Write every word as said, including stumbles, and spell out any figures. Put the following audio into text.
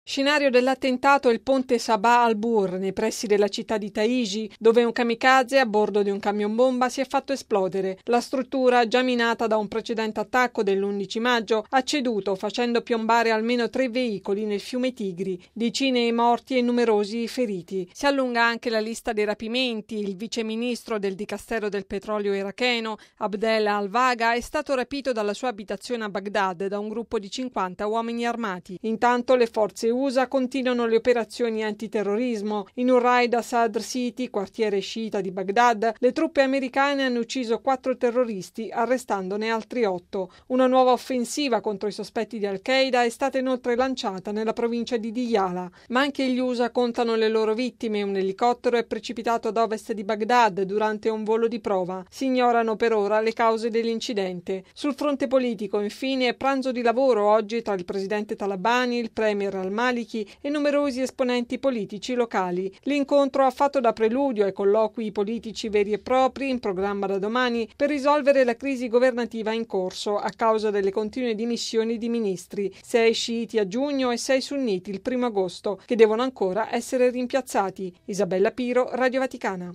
Scenario dell'attentato è il ponte Sabah al-Bur, nei pressi della città di Taiji, dove un kamikaze a bordo di un camion bomba si è fatto esplodere. La struttura, già minata da un precedente attacco dell'undici maggio, ha ceduto facendo piombare almeno tre veicoli nel fiume Tigri, decine i morti e numerosi i feriti. Si allunga anche la lista dei rapimenti. Il viceministro del Dicastero del Petrolio iracheno, Abdel al-Vaga, è stato rapito dalla sua abitazione a Baghdad da un gruppo di cinquanta uomini armati. Intanto le forze U S A continuano le operazioni antiterrorismo. In un raid a Sadr City, quartiere sciita di Baghdad, le truppe americane hanno ucciso quattro terroristi, arrestandone altri otto. Una nuova offensiva contro i sospetti di Al-Qaeda è stata inoltre lanciata nella provincia di Diyala. Ma anche gli U S A contano le loro vittime. Un elicottero è precipitato ad ovest di Baghdad durante un volo di prova. Si ignorano per ora le cause dell'incidente. Sul fronte politico, infine, è pranzo di lavoro oggi tra il presidente Talabani, il premier al Maliki e numerosi esponenti politici locali. L'incontro ha fatto da preludio ai colloqui politici veri e propri in programma da domani per risolvere la crisi governativa in corso a causa delle continue dimissioni di ministri, sei sciiti a giugno e sei sunniti il primo agosto, che devono ancora essere rimpiazzati. Isabella Piro, Radio Vaticana.